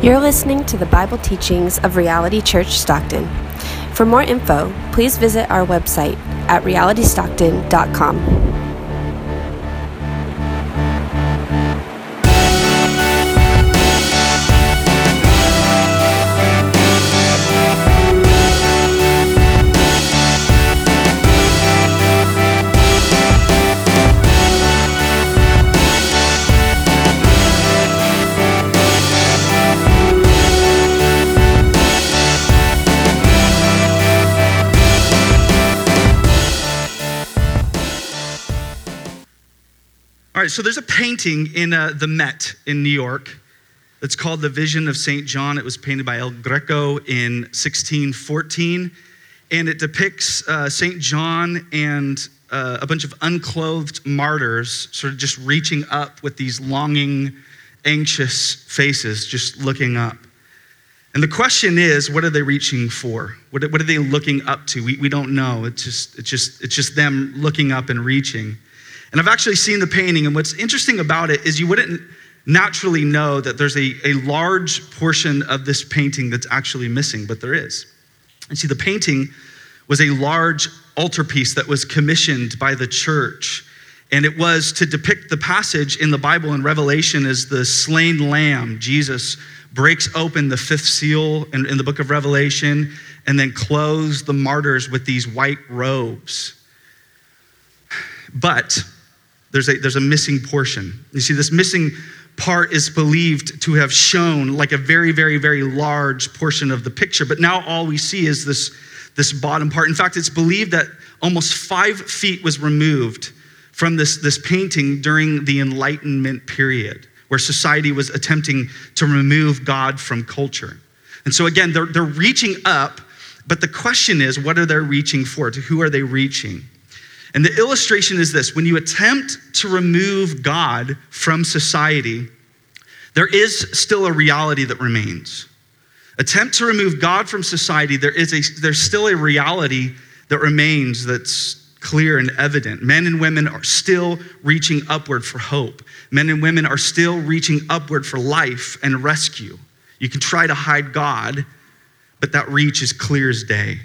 You're listening to the Bible teachings of Reality Church Stockton. For more info, please visit our website at realitystockton.com. All right, so there's a painting in the Met in New York that's called The Vision of St. John. It was painted by El Greco in 1614, and it depicts St. John and a bunch of unclothed martyrs sort of just reaching up with these longing, anxious faces, just looking up. And the question is, what are they reaching for? What are they looking up to? We don't know. It's just them looking up and reaching. And I've actually seen the painting, and what's interesting about it is you wouldn't naturally know that there's a large portion of this painting that's actually missing, but there is. And see, the painting was a large altarpiece that was commissioned by the church, and it was to depict the passage in the Bible in Revelation as the slain lamb. Jesus breaks open the fifth seal in the book of Revelation and then clothes the martyrs with these white robes. But there's a missing portion. You see, this missing part is believed to have shown like a very, very, very large portion of the picture, but now all we see is this bottom part. In fact, it's believed that almost 5 feet was removed from this painting during the Enlightenment period, where society was attempting to remove God from culture. And so again, they're reaching up, but the question is, what are they reaching for? To who are they reaching? And the illustration is this: when you attempt to remove God from society, there is still a reality that remains. Attempt to remove God from society, there's still a reality that remains that's clear and evident. Men and women are still reaching upward for hope. Men and women are still reaching upward for life and rescue. You can try to hide God, but that reach is clear as day.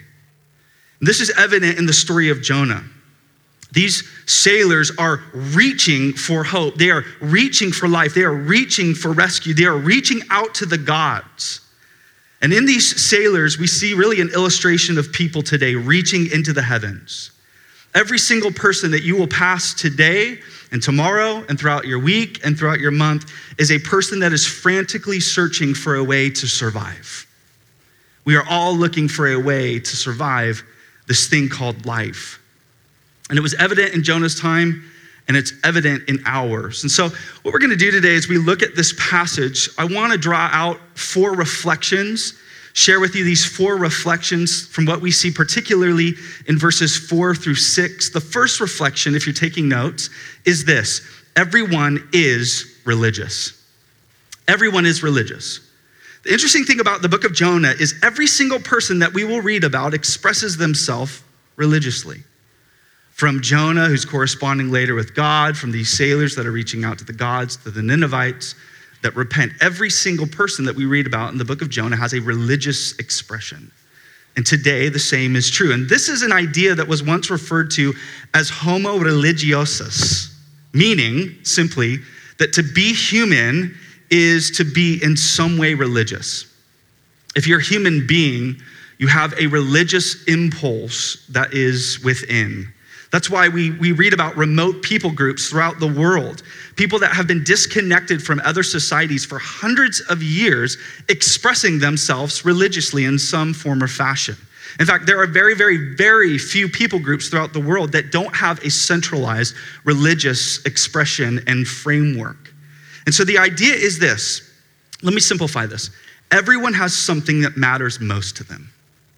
And this is evident in the story of Jonah. These sailors are reaching for hope. They are reaching for life. They are reaching for rescue. They are reaching out to the gods. And in these sailors, we see really an illustration of people today reaching into the heavens. Every single person that you will pass today and tomorrow and throughout your week and throughout your month is a person that is frantically searching for a way to survive. We are all looking for a way to survive this thing called life. And it was evident in Jonah's time, and it's evident in ours. And so what we're gonna do today is we look at this passage. I wanna draw out 4 reflections, share with you these 4 reflections from what we see particularly in verses 4 through 6. The first reflection, if you're taking notes, is this: everyone is religious. Everyone is religious. The interesting thing about the book of Jonah is every single person that we will read about expresses themselves religiously. From Jonah, who's corresponding later with God, from these sailors that are reaching out to the gods, to the Ninevites that repent. Every single person that we read about in the book of Jonah has a religious expression. And today, the same is true. And this is an idea that was once referred to as homo religiosus, meaning simply that to be human is to be in some way religious. If you're a human being, you have a religious impulse that is within. That's why we read about remote people groups throughout the world, people that have been disconnected from other societies for hundreds of years, expressing themselves religiously in some form or fashion. In fact, there are very, very, very few people groups throughout the world that don't have a centralized religious expression and framework. And so the idea is this: let me simplify this. Everyone has something that matters most to them.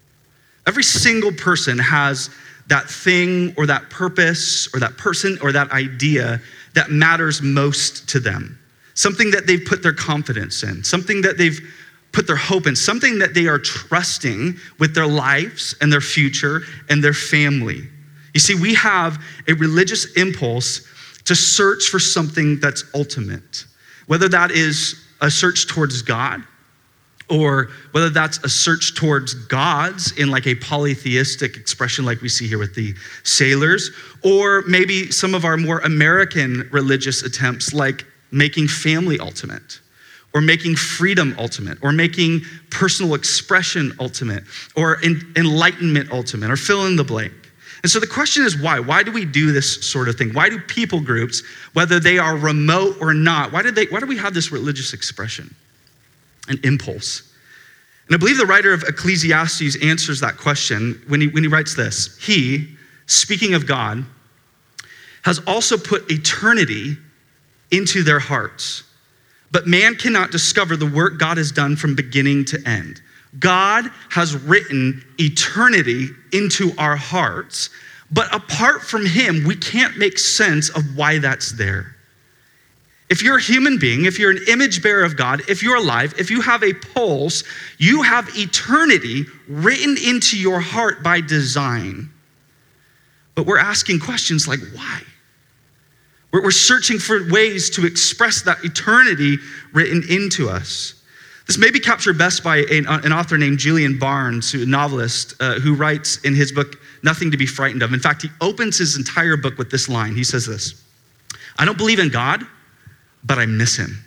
Every single person has that thing or that purpose or that person or that idea that matters most to them. Something that they've put their confidence in, something that they've put their hope in, something that they are trusting with their lives and their future and their family. You see, we have a religious impulse to search for something that's ultimate, whether that is a search towards God or whether that's a search towards gods in like a polytheistic expression like we see here with the sailors, or maybe some of our more American religious attempts like making family ultimate, or making freedom ultimate, or making personal expression ultimate, or enlightenment ultimate, or fill in the blank. And so the question is why? Why do we do this sort of thing? Why do people groups, whether they are remote or not, why do we have this religious expression and impulse? And I believe the writer of Ecclesiastes answers that question when he writes this. He, speaking of God, has also put eternity into their hearts. But man cannot discover the work God has done from beginning to end. God has written eternity into our hearts, but apart from him, we can't make sense of why that's there. If you're a human being, if you're an image bearer of God, if you're alive, if you have a pulse, you have eternity written into your heart by design. But we're asking questions like, why? We're searching for ways to express that eternity written into us. This may be captured best by an author named Julian Barnes, a novelist who writes in his book, Nothing to be Frightened of. In fact, he opens his entire book with this line. He says this, I don't believe in God, but I miss him.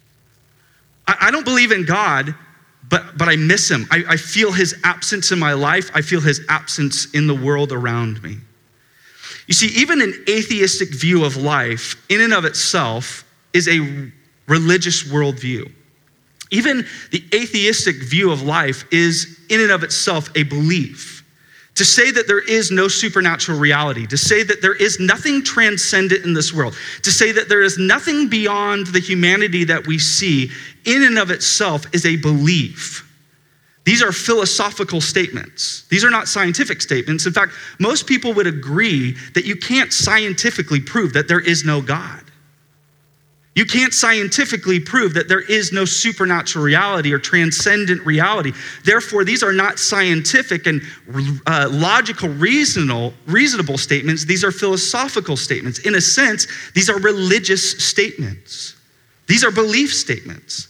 I don't believe in God, but I miss him. I feel his absence in my life. I feel his absence in the world around me. You see, even an atheistic view of life in and of itself is a religious worldview. Even the atheistic view of life is in and of itself a belief. To say that there is no supernatural reality, to say that there is nothing transcendent in this world, to say that there is nothing beyond the humanity that we see in and of itself is a belief. These are philosophical statements. These are not scientific statements. In fact, most people would agree that you can't scientifically prove that there is no God. You can't scientifically prove that there is no supernatural reality or transcendent reality. Therefore, these are not scientific and logical, reasonable statements. These are philosophical statements. In a sense, these are religious statements. These are belief statements.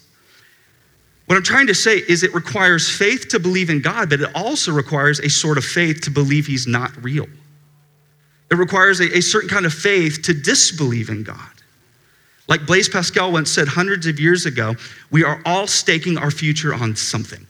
What I'm trying to say is it requires faith to believe in God, but it also requires a sort of faith to believe he's not real. It requires a certain kind of faith to disbelieve in God. Like Blaise Pascal once said hundreds of years ago, we are all staking our future on something.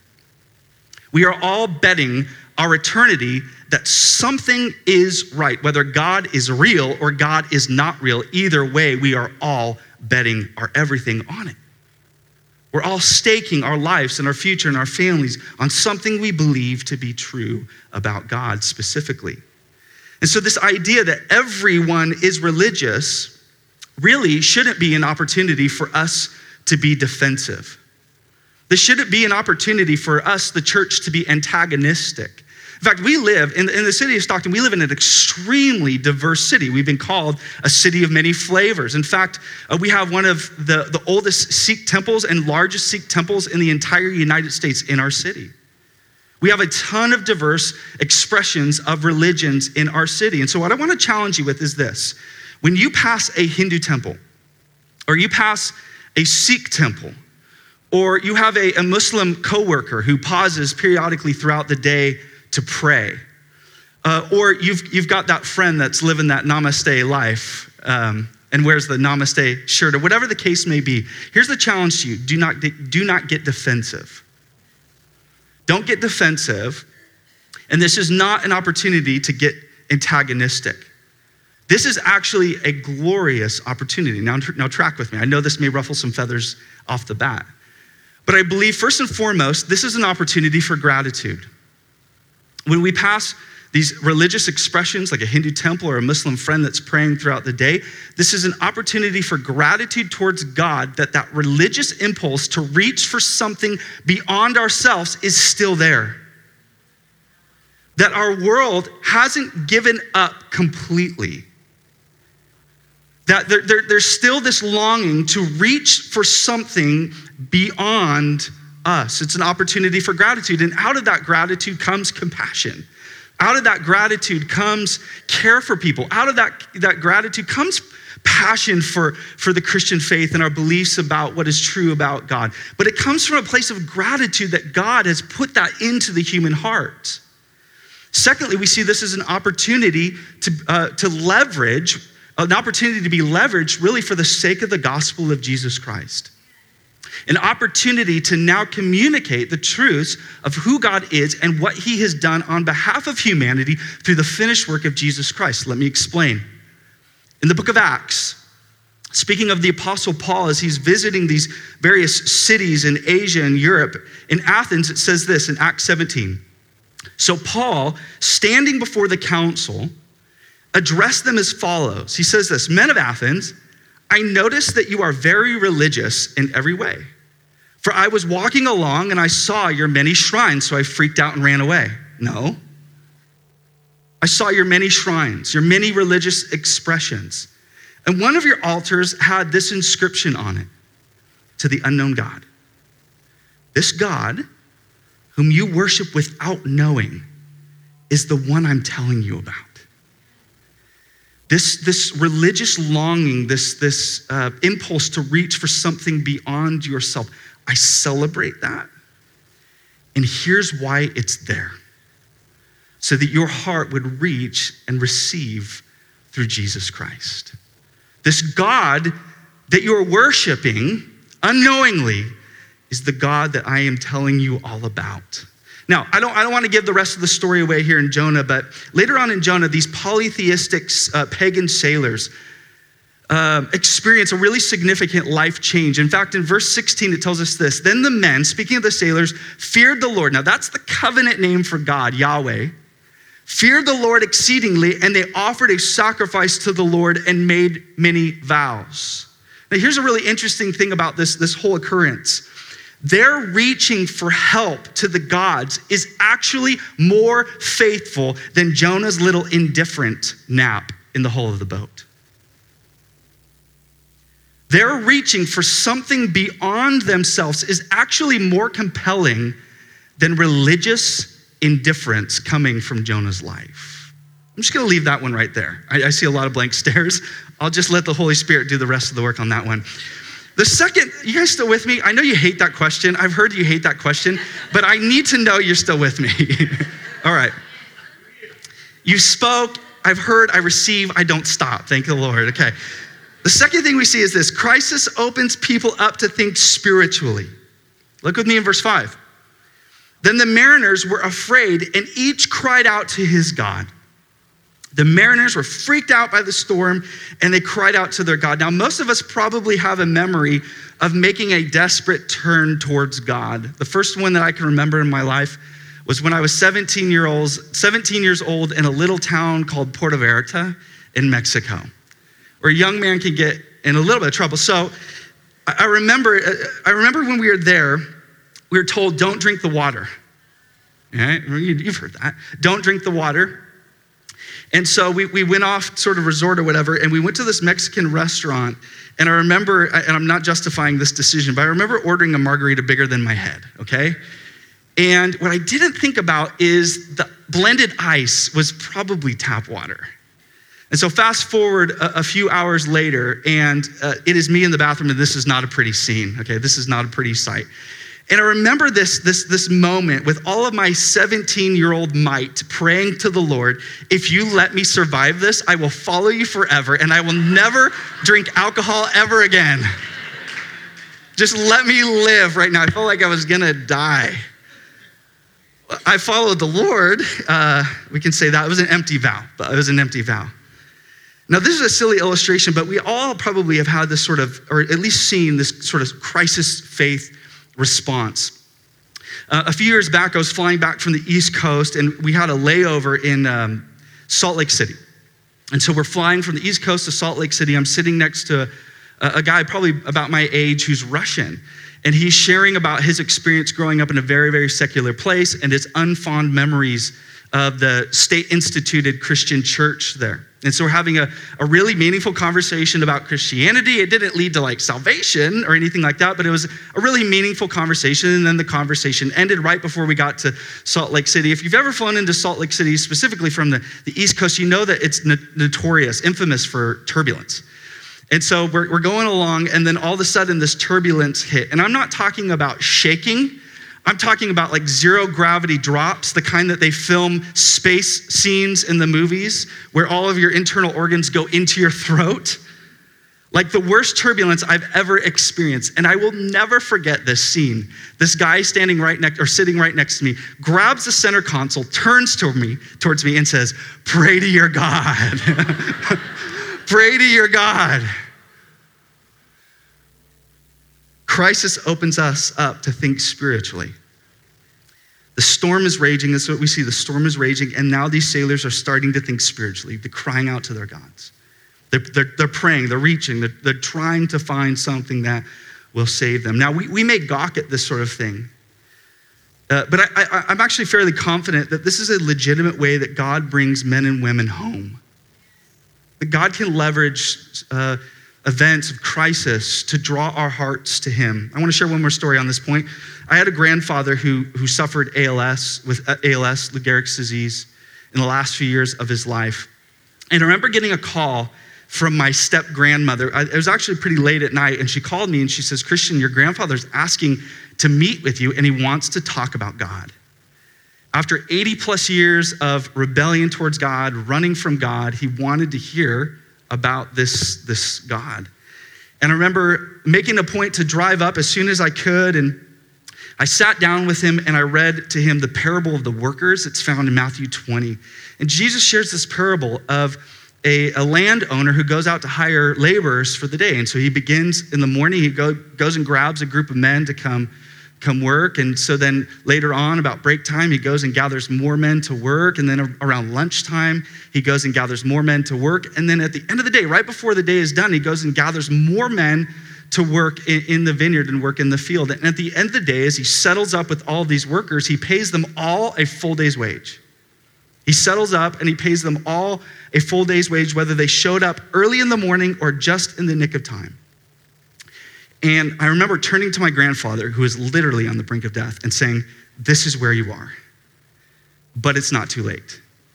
We are all betting our eternity that something is right, whether God is real or God is not real. Either way, we are all betting our everything on it. We're all staking our lives and our future and our families on something we believe to be true about God specifically. And so this idea that everyone is religious really shouldn't be an opportunity for us to be defensive. This shouldn't be an opportunity for us, the church, to be antagonistic. In fact, we live in the city of Stockton, we live in an extremely diverse city. We've been called a city of many flavors. In fact, we have one of the oldest Sikh temples and largest Sikh temples in the entire United States in our city. We have a ton of diverse expressions of religions in our city. And so what I want to challenge you with is this. When you pass a Hindu temple, or you pass a Sikh temple, or you have a Muslim coworker who pauses periodically throughout the day to pray, or you've got that friend that's living that namaste life and wears the namaste shirt, or whatever the case may be, here's the challenge to you. Do not get defensive. Don't get defensive, and this is not an opportunity to get antagonistic. This is actually a glorious opportunity. Now track with me. I know this may ruffle some feathers off the bat, but I believe first and foremost, this is an opportunity for gratitude. When we pass these religious expressions like a Hindu temple or a Muslim friend that's praying throughout the day, this is an opportunity for gratitude towards God that religious impulse to reach for something beyond ourselves is still there. That our world hasn't given up completely. That there's still this longing to reach for something beyond us. It's an opportunity for gratitude. And out of that gratitude comes compassion. Out of that gratitude comes care for people. Out of that gratitude comes passion for the Christian faith and our beliefs about what is true about God. But it comes from a place of gratitude that God has put that into the human heart. Secondly, we see this as an opportunity to leverage, an opportunity to be leveraged really for the sake of the gospel of Jesus Christ. An opportunity to now communicate the truths of who God is and what he has done on behalf of humanity through the finished work of Jesus Christ. Let me explain. In the book of Acts, speaking of the Apostle Paul as he's visiting these various cities in Asia and Europe, in Athens it says this in Acts 17. So Paul, standing before the council, addressed them as follows. He says this, "Men of Athens, I noticed that you are very religious in every way. For I was walking along and I saw your many shrines, so I freaked out and ran away." No. I saw your many shrines, your many religious expressions. And one of your altars had this inscription on it, "To the unknown God." This God, whom you worship without knowing, is the one I'm telling you about. This religious longing, this impulse to reach for something beyond yourself, I celebrate that. And here's why it's there. So that your heart would reach and receive through Jesus Christ. This God that you're worshiping unknowingly is the God that I am telling you all about. Now, I don't want to give the rest of the story away here in Jonah, but later on in Jonah, these polytheistic pagan sailors experience a really significant life change. In fact, in verse 16, it tells us this. Then the men, speaking of the sailors, feared the Lord. Now, that's the covenant name for God, Yahweh. Feared the Lord exceedingly, and they offered a sacrifice to the Lord and made many vows. Now, here's a really interesting thing about this whole occurrence. Their reaching for help to the gods is actually more faithful than Jonah's little indifferent nap in the hull of the boat. Their reaching for something beyond themselves is actually more compelling than religious indifference coming from Jonah's life. I'm just gonna leave that one right there. I see a lot of blank stares. I'll just let the Holy Spirit do the rest of the work on that one. The second, you guys still with me? I know you hate that question. I've heard you hate that question, but I need to know you're still with me. All right. You spoke, I've heard, I receive, I don't stop. Thank the Lord. Okay. The second thing we see is this. Crisis opens people up to think spiritually. Look with me in verse 5. Then the mariners were afraid and each cried out to his God. The mariners were freaked out by the storm and they cried out to their God. Now, most of us probably have a memory of making a desperate turn towards God. The first one that I can remember in my life was when I was 17 years old in a little town called Puerto Vallarta in Mexico, where a young man can get in a little bit of trouble. So I remember when we were there, we were told, don't drink the water. Right? You've heard that. Don't drink the water. And so we went off sort of resort or whatever, and we went to this Mexican restaurant. And I remember, and I'm not justifying this decision, but I remember ordering a margarita bigger than my head, okay? And what I didn't think about is the blended ice was probably tap water. And so fast forward a few hours later, and it is me in the bathroom, and this is not a pretty scene, okay? This is not a pretty sight. And I remember this moment with all of my 17-year-old might praying to the Lord, if you let me survive this, I will follow you forever and I will never drink alcohol ever again. Just let me live right now. I felt like I was gonna die. I followed the Lord. We can say that. It was an empty vow, but it was an empty vow. Now, this is a silly illustration, but we all probably have had this sort of, or at least seen this sort of crisis faith response. A few years back, I was flying back from the East Coast and we had a layover in Salt Lake City. And so we're flying from the East Coast to Salt Lake City. I'm sitting next to a guy probably about my age who's Russian. And he's sharing about his experience growing up in a very, very secular place and his unfond memories of the state-instituted Christian church there. And so we're having a really meaningful conversation about Christianity. It didn't lead to like salvation or anything like that, but it was a really meaningful conversation. And then the conversation ended right before we got to Salt Lake City. If you've ever flown into Salt Lake City, specifically from the East Coast, you know that it's notorious, infamous for turbulence. And so we're going along, and then all of a sudden this turbulence hit. And I'm not talking about shaking. I'm talking about like zero gravity drops, the kind that they film space scenes in the movies where all of your internal organs go into your throat. Like the worst turbulence I've ever experienced. And I will never forget this scene. This guy sitting right next to me, grabs the center console, turns towards me and says, "Pray to your God." Pray to your God. Crisis opens us up to think spiritually. The storm is raging. That's what we see. The storm is raging. And now these sailors are starting to think spiritually. They're crying out to their gods. They're praying, they're reaching, they're trying to find something that will save them. Now, we may gawk at this sort of thing, but I'm actually fairly confident that this is a legitimate way that God brings men and women home. That God can leverage events of crisis to draw our hearts to him. I want to share one more story on this point. I had a grandfather who suffered ALS, Lou Gehrig's disease, in the last few years of his life. And I remember getting a call from my step-grandmother. It was actually pretty late at night, and she called me and she says, "Christian, your grandfather's asking to meet with you, and he wants to talk about God." After 80 plus years of rebellion towards God, running from God, he wanted to hear about this God. And I remember making a point to drive up as soon as I could, and I sat down with him and I read to him the parable of the workers. It's found in Matthew 20. And Jesus shares this parable of a landowner who goes out to hire laborers for the day. And so he begins in the morning, he goes and grabs a group of men to come work. And so then later on, about break time, he goes and gathers more men to work. And then around lunchtime, he goes and gathers more men to work. And then at the end of the day, right before the day is done, he goes and gathers more men to work in the vineyard and work in the field. And at the end of the day, as he settles up with all these workers, he pays them all a full day's wage. He settles up and he pays them all a full day's wage, whether they showed up early in the morning or just in the nick of time. And I remember turning to my grandfather, who was literally on the brink of death, and saying, "This is where you are, but it's not too late.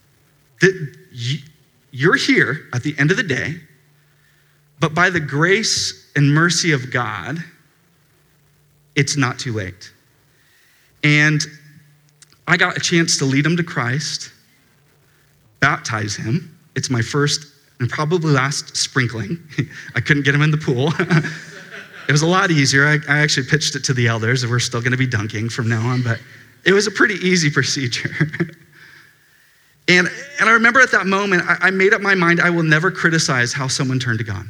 You're here at the end of the day, but by the grace and mercy of God, it's not too late." And I got a chance to lead him to Christ, baptize him. It's my first and probably last sprinkling. I couldn't get him in the pool. It was a lot easier. I actually pitched it to the elders. We're still going to be dunking from now on, but it was a pretty easy procedure. And I remember at that moment, I made up my mind, I will never criticize how someone turned to God.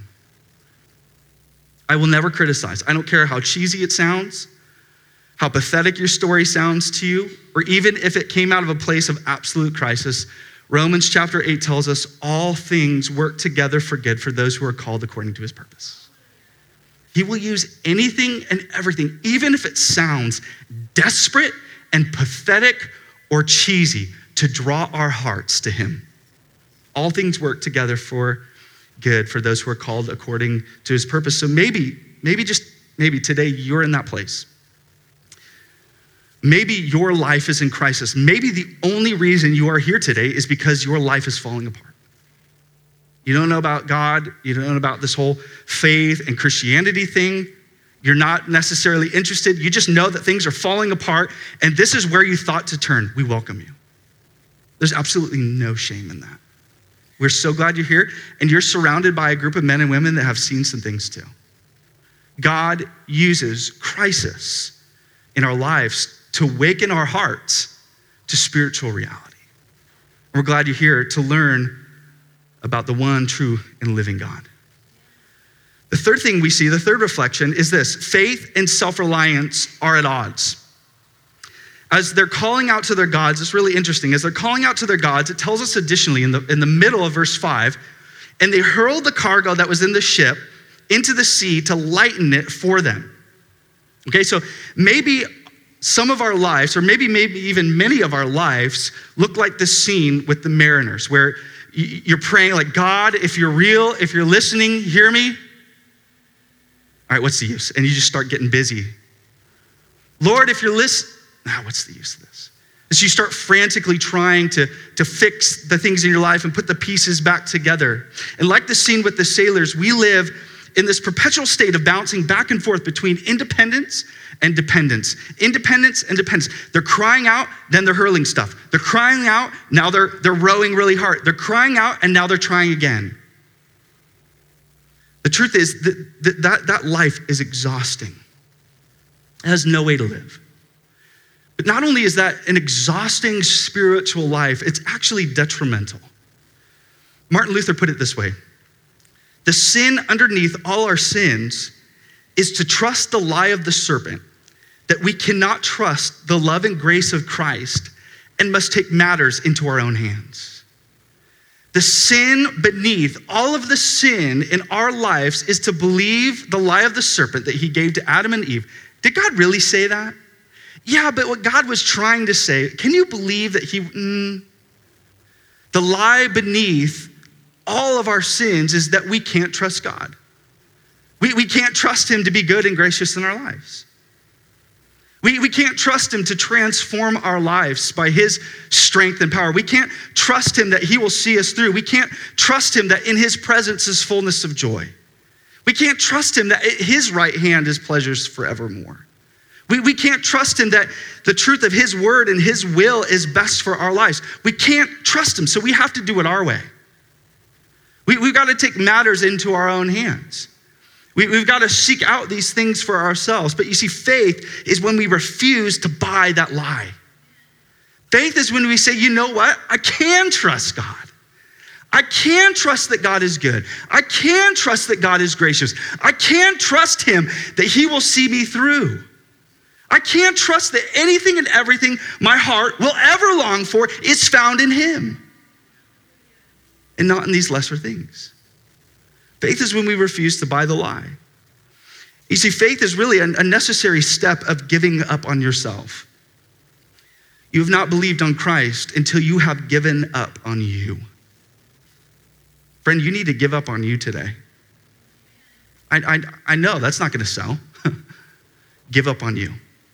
I will never criticize. I don't care how cheesy it sounds, how pathetic your story sounds to you, or even if it came out of a place of absolute crisis. Romans chapter 8 tells us all things work together for good for those who are called according to his purpose. He will use anything and everything, even if it sounds desperate and pathetic or cheesy, to draw our hearts to him. All things work together for good for those who are called according to his purpose. So maybe today you're in that place. Maybe your life is in crisis. Maybe the only reason you are here today is because your life is falling apart. You don't know about God. You don't know about this whole faith and Christianity thing. You're not necessarily interested. You just know that things are falling apart, and this is where you thought to turn. We welcome you. There's absolutely no shame in that. We're so glad you're here, and you're surrounded by a group of men and women that have seen some things too. God uses crisis in our lives to awaken our hearts to spiritual reality. We're glad you're here to learn about the one true and living God. The third thing we see, the third reflection, is this: faith and self-reliance are at odds. As they're calling out to their gods, it's really interesting. As they're calling out to their gods, it tells us additionally in the middle of verse 5, and they hurled the cargo that was in the ship into the sea to lighten it for them. Okay, so maybe some of our lives, or maybe even many of our lives, look like this scene with the mariners, where you're praying like, "God, if you're real, if you're listening, hear me." All right, what's the use? And you just start getting busy. "Lord, if you're listening," what's the use of this? So you start frantically trying to fix the things in your life and put the pieces back together. And like the scene with the sailors, we live in this perpetual state of bouncing back and forth between independence and dependence. Independence and dependence. They're crying out, then they're hurling stuff. They're crying out, now they're rowing really hard. They're crying out, and now they're trying again. The truth is that life is exhausting. It has no way to live. But not only is that an exhausting spiritual life, it's actually detrimental. Martin Luther put it this way: the sin underneath all our sins is to trust the lie of the serpent, that we cannot trust the love and grace of Christ and must take matters into our own hands. The sin beneath all of the sin in our lives is to believe the lie of the serpent that he gave to Adam and Eve. Did God really say that? Yeah, but what God was trying to say, can you believe that the lie beneath all of our sins is that we can't trust God. We can't trust him to be good and gracious in our lives. We can't trust him to transform our lives by his strength and power. We can't trust him that he will see us through. We can't trust him that in his presence is fullness of joy. We can't trust him that at his right hand is pleasures forevermore. We can't trust him that the truth of his word and his will is best for our lives. We can't trust him, so we have to do it our way. We've got to take matters into our own hands. We've got to seek out these things for ourselves. But you see, faith is when we refuse to buy that lie. Faith is when we say, you know what? I can trust God. I can trust that God is good. I can trust that God is gracious. I can trust him that he will see me through. I can't trust that anything and everything my heart will ever long for is found in him and not in these lesser things. Faith is when we refuse to buy the lie. You see, faith is really a necessary step of giving up on yourself. You have not believed on Christ until you have given up on you. Friend, you need to give up on you today. I know that's not going to sell. Give up on you.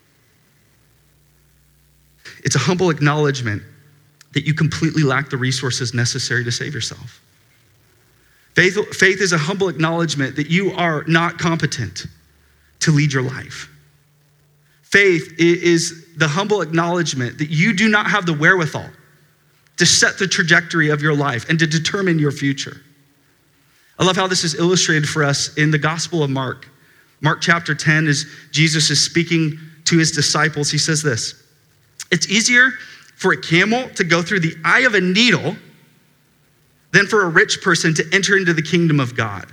It's a humble acknowledgement that you completely lack the resources necessary to save yourself. Faith is a humble acknowledgement that you are not competent to lead your life. Faith is the humble acknowledgement that you do not have the wherewithal to set the trajectory of your life and to determine your future. I love how this is illustrated for us in the Gospel of Mark. Mark chapter 10, as Jesus is speaking to his disciples, he says this: it's easier for a camel to go through the eye of a needle than for a rich person to enter into the kingdom of God.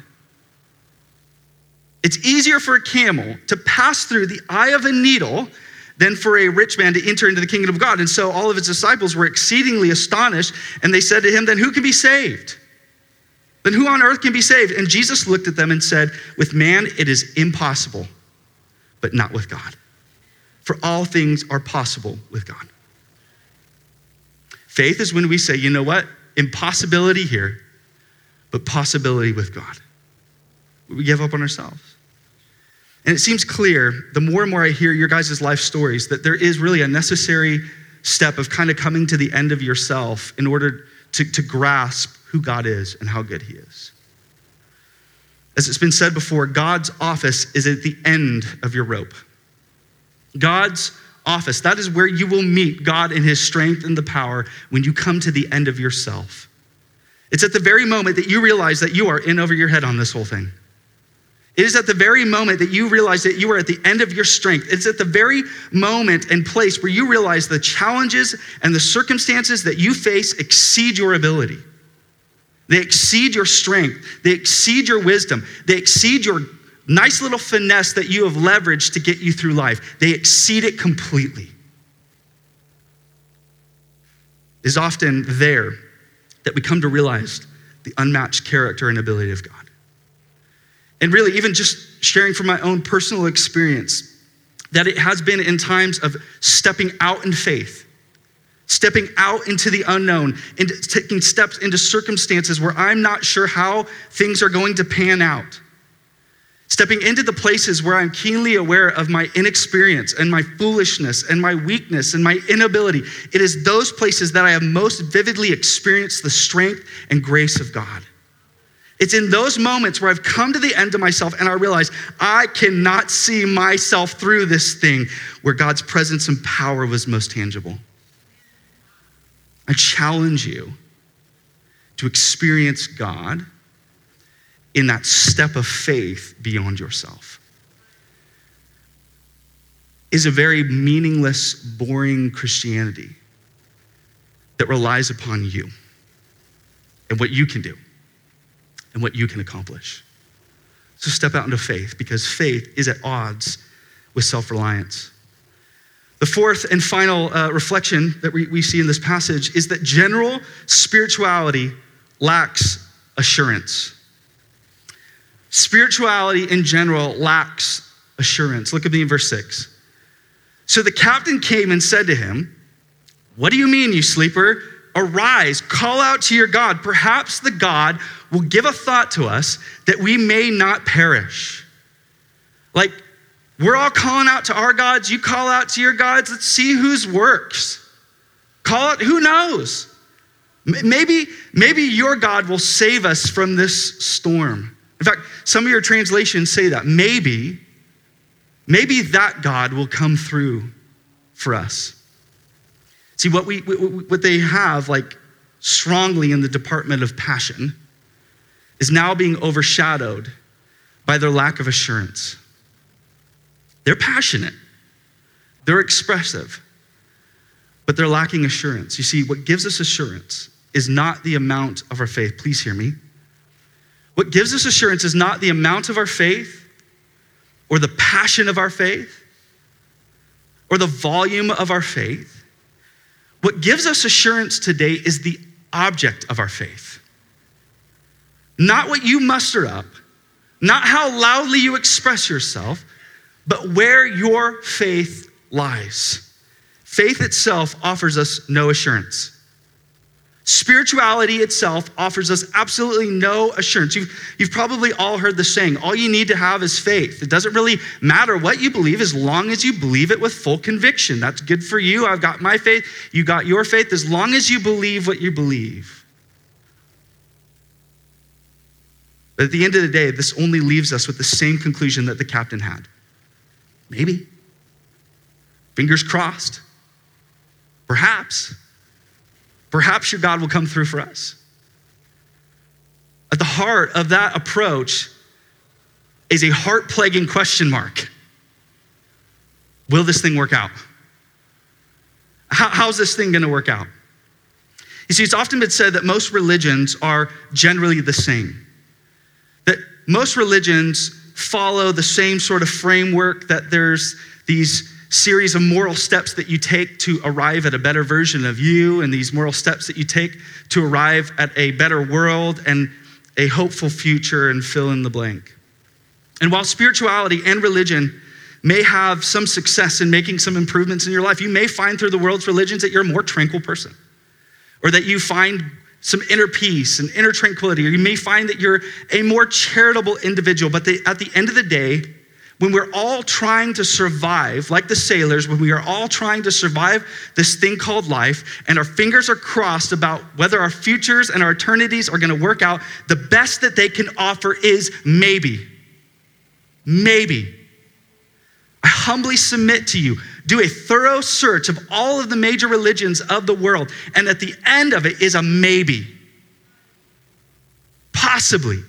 It's easier for a camel to pass through the eye of a needle than for a rich man to enter into the kingdom of God. And so all of his disciples were exceedingly astonished, and they said to him, then who can be saved? Then who on earth can be saved? And Jesus looked at them and said, with man it is impossible, but not with God. For all things are possible with God. Faith is when we say, you know what? Impossibility here, but possibility with God. We give up on ourselves. And it seems clear, the more and more I hear your guys' life stories, that there is really a necessary step of kind of coming to the end of yourself in order to grasp who God is and how good he is. As it's been said before, God's office is at the end of your rope. God's office, that is where you will meet God in his strength and the power when you come to the end of yourself. It's at the very moment that you realize that you are in over your head on this whole thing. It is at the very moment that you realize that you are at the end of your strength. It's at the very moment and place where you realize the challenges and the circumstances that you face exceed your ability. They exceed your strength. They exceed your wisdom. They exceed your nice little finesse that you have leveraged to get you through life. They exceed it completely. It's often there that we come to realize the unmatched character and ability of God. And really, even just sharing from my own personal experience, that it has been in times of stepping out in faith, stepping out into the unknown, and taking steps into circumstances where I'm not sure how things are going to pan out. Stepping into the places where I'm keenly aware of my inexperience and my foolishness and my weakness and my inability. It is those places that I have most vividly experienced the strength and grace of God. It's in those moments where I've come to the end of myself and I realize I cannot see myself through this thing, where God's presence and power was most tangible. I challenge you to experience God in that step of faith beyond yourself. Is a very meaningless, boring Christianity that relies upon you and what you can do and what you can accomplish. So step out into faith, because faith is at odds with self-reliance. The fourth and final reflection that we see in this passage is that general spirituality lacks assurance. Spirituality in general lacks assurance. Look at me in verse 6. So the captain came and said to him, "What do you mean, you sleeper? Arise, call out to your God. Perhaps the God will give a thought to us that we may not perish." Like, we're all calling out to our gods. You call out to your gods. Let's see whose works. Call out, who knows? Maybe your God will save us from this storm. In fact, some of your translations say that. Maybe that God will come through for us. See, what they have, like, strongly in the department of passion is now being overshadowed by their lack of assurance. They're passionate, they're expressive, but they're lacking assurance. You see, what gives us assurance is not the amount of our faith. Please hear me. What gives us assurance is not the amount of our faith or the passion of our faith or the volume of our faith. What gives us assurance today is the object of our faith. Not what you muster up, not how loudly you express yourself, but where your faith lies. Faith itself offers us no assurance. Spirituality itself offers us absolutely no assurance. You've probably all heard the saying, all you need to have is faith. It doesn't really matter what you believe as long as you believe it with full conviction. That's good for you. I've got my faith. You got your faith, as long as you believe what you believe. But at the end of the day, this only leaves us with the same conclusion that the captain had. Maybe. Fingers crossed. Perhaps your God will come through for us. At the heart of that approach is a heart-plaguing question mark. Will this thing work out? How's this thing gonna work out? You see, it's often been said that most religions are generally the same. That most religions follow the same sort of framework, that there's these series of moral steps that you take to arrive at a better version of you, and these moral steps that you take to arrive at a better world and a hopeful future, and fill in the blank. And while spirituality and religion may have some success in making some improvements in your life, you may find through the world's religions that you're a more tranquil person, or that you find some inner peace and inner tranquility, or you may find that you're a more charitable individual. But at the end of the day, when we're all trying to survive, like the sailors, when we are all trying to survive this thing called life, and our fingers are crossed about whether our futures and our eternities are gonna work out, the best that they can offer is maybe. Maybe. I humbly submit to you, do a thorough search of all of the major religions of the world, and at the end of it is a maybe. Possibly.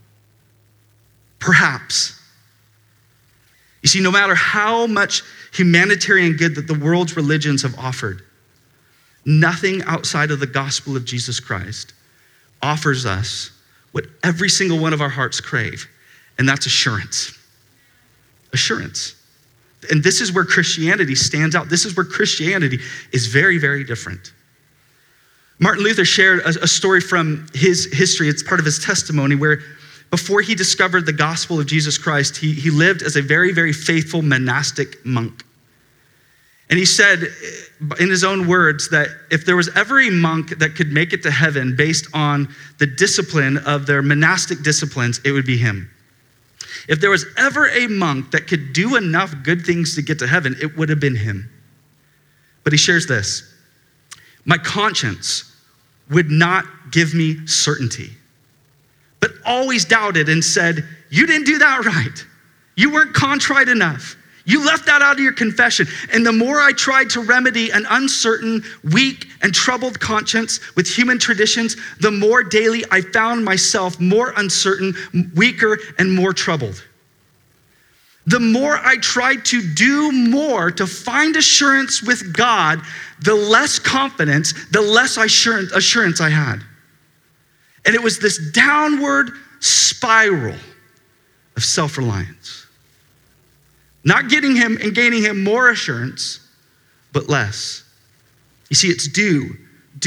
Perhaps. You see, no matter how much humanitarian good that the world's religions have offered, nothing outside of the gospel of Jesus Christ offers us what every single one of our hearts crave, and that's assurance. Assurance. And this is where Christianity stands out. This is where Christianity is very, very different. Martin Luther shared a story from his history. It's part of his testimony, where before he discovered the gospel of Jesus Christ, he lived as a very, very faithful monastic monk. And he said, in his own words, that if there was ever a monk that could make it to heaven based on the discipline of their monastic disciplines, it would be him. If there was ever a monk that could do enough good things to get to heaven, it would have been him. But he shares this: my conscience would not give me certainty, but always doubted and said, you didn't do that right. You weren't contrite enough. You left that out of your confession. And the more I tried to remedy an uncertain, weak, and troubled conscience with human traditions, the more daily I found myself more uncertain, weaker, and more troubled. The more I tried to do more to find assurance with God, the less confidence, the less assurance I had. And it was this downward spiral of self-reliance. Not getting him and gaining him more assurance, but less. You see, it's do,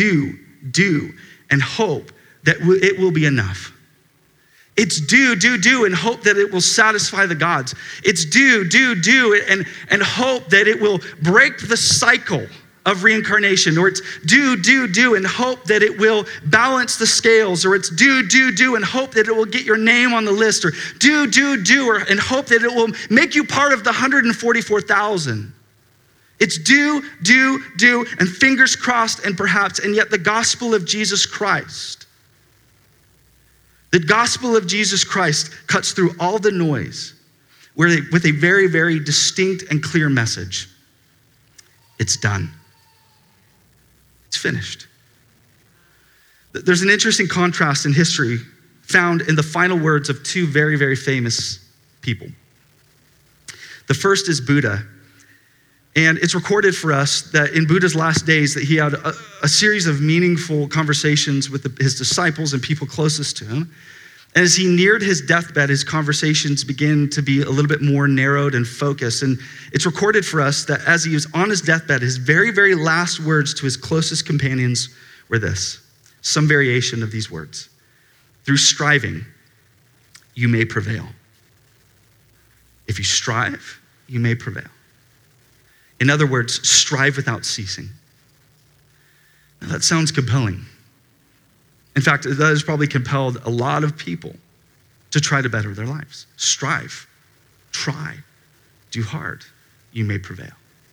and hope that it will be enough. It's do, and hope that it will satisfy the gods. It's do, and hope that it will break the cycle of reincarnation. Or it's do, and hope that it will balance the scales. Or it's do, and hope that it will get your name on the list. Or do, and hope that it will make you part of the 144,000. It's do, and fingers crossed, and perhaps, and yet the gospel of Jesus Christ. The gospel of Jesus Christ cuts through all the noise with a very, very distinct and clear message. It's done. It's finished. There's an interesting contrast in history found in the final words of two very, very famous people. The first is Buddha. And it's recorded for us that in Buddha's last days that he had a series of meaningful conversations with his disciples and people closest to him. And as he neared his deathbed, his conversations began to be a little bit more narrowed and focused. And it's recorded for us that as he was on his deathbed, his very, very last words to his closest companions were this, some variation of these words. Through striving, you may prevail. If you strive, you may prevail. In other words, strive without ceasing. Now, that sounds compelling. In fact, that has probably compelled a lot of people to try to better their lives. Strive, try, do hard, you may prevail.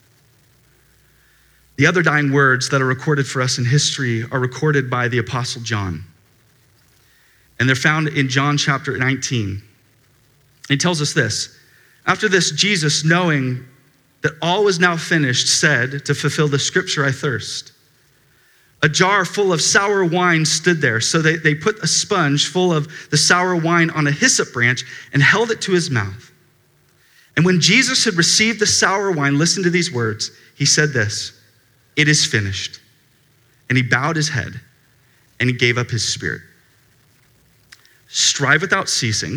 The other dying words that are recorded for us in history are recorded by the Apostle John. And they're found in John chapter 19. He tells us this. After this, Jesus, knowing that all was now finished, said, to fulfill the scripture, I thirst. A jar full of sour wine stood there. So they put a sponge full of the sour wine on a hyssop branch and held it to his mouth. And when Jesus had received the sour wine, listen to these words. He said this, it is finished. And he bowed his head and he gave up his spirit. Strive without ceasing.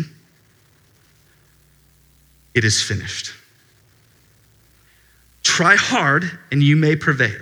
It is finished. Try hard and you may prevail.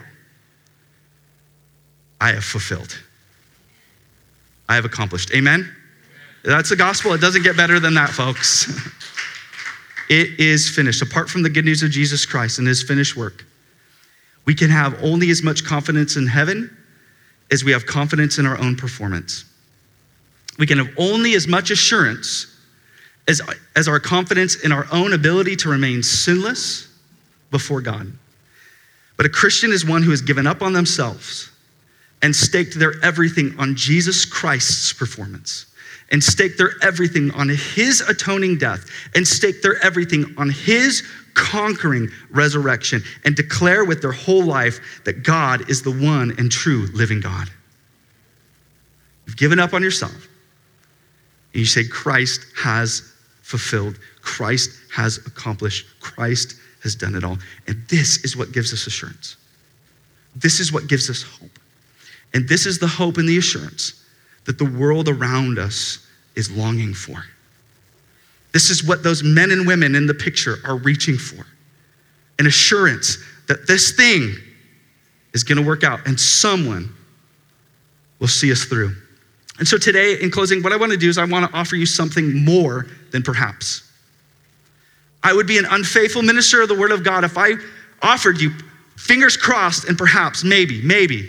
I have fulfilled. I have accomplished. Amen? That's the gospel. It doesn't get better than that, folks. It is finished. Apart from the good news of Jesus Christ and his finished work, we can have only as much confidence in heaven as we have confidence in our own performance. We can have only as much assurance as our confidence in our own ability to remain sinless before God. But a Christian is one who has given up on themselves and staked their everything on Jesus Christ's performance, and staked their everything on his atoning death, and staked their everything on his conquering resurrection, and declare with their whole life that God is the one and true living God. You've given up on yourself, and you say, Christ has fulfilled, Christ has accomplished, Christ has done it all. And this is what gives us assurance. This is what gives us hope. And this is the hope and the assurance that the world around us is longing for. This is what those men and women in the picture are reaching for. An assurance that this thing is going to work out and someone will see us through. And so today, in closing, what I want to do is I want to offer you something more than perhaps. I would be an unfaithful minister of the word of God if I offered you fingers crossed and perhaps, maybe.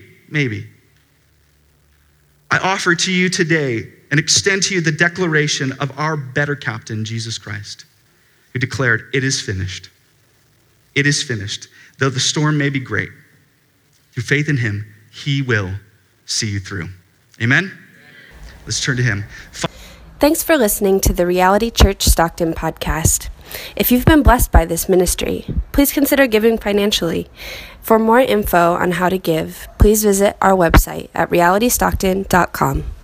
I offer to you today and extend to you the declaration of our better captain, Jesus Christ, who declared, it is finished. It is finished. Though the storm may be great, through faith in him, he will see you through. Amen? Let's turn to him. Thanks for listening to the Reality Church Stockton podcast. If you've been blessed by this ministry, please consider giving financially. For more info on how to give, please visit our website at realitystockton.com.